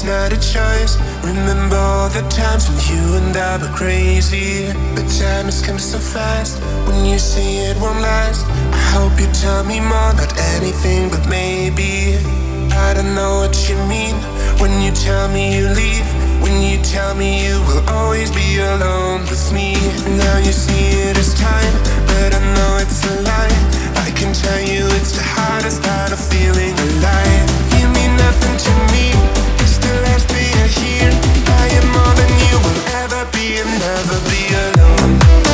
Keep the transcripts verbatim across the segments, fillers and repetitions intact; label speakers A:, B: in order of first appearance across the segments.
A: not a choice. Remember all the times when you and I were crazy. But time has come so fast. When you say it won't last, I hope you tell me more, not anything but maybe. I don't know what you mean when you tell me you leave, when you tell me you will always be alone with me. Now you see it as time, but I know it's a lie. I can tell you it's the hardest part of feeling alive. You mean nothing to me, it's the last day I hear. I am more than you will ever be and never be alone.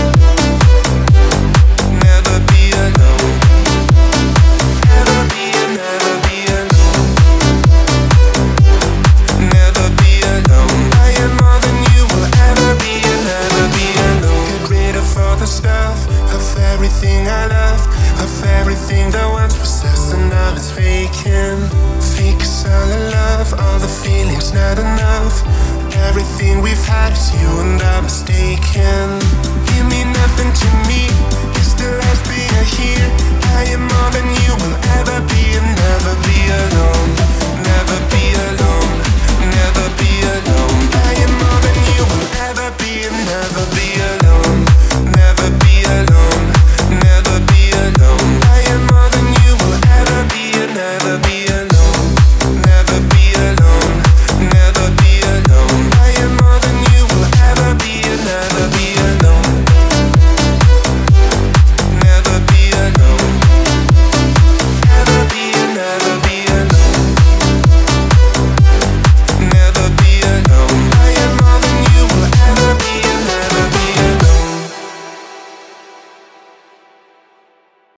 A: Never be alone. Never be and never be alone. Never be alone. I am more than you will ever be and never be alone. Get rid of all the stuff, of everything I love, of everything that once was us and now it's vacant. Fake is all the love, all the feelings not enough. Everything we've had is you and I'm mistaken. You mean nothing to me, it's the last thing I hear. I am more than you will ever be and never be alone.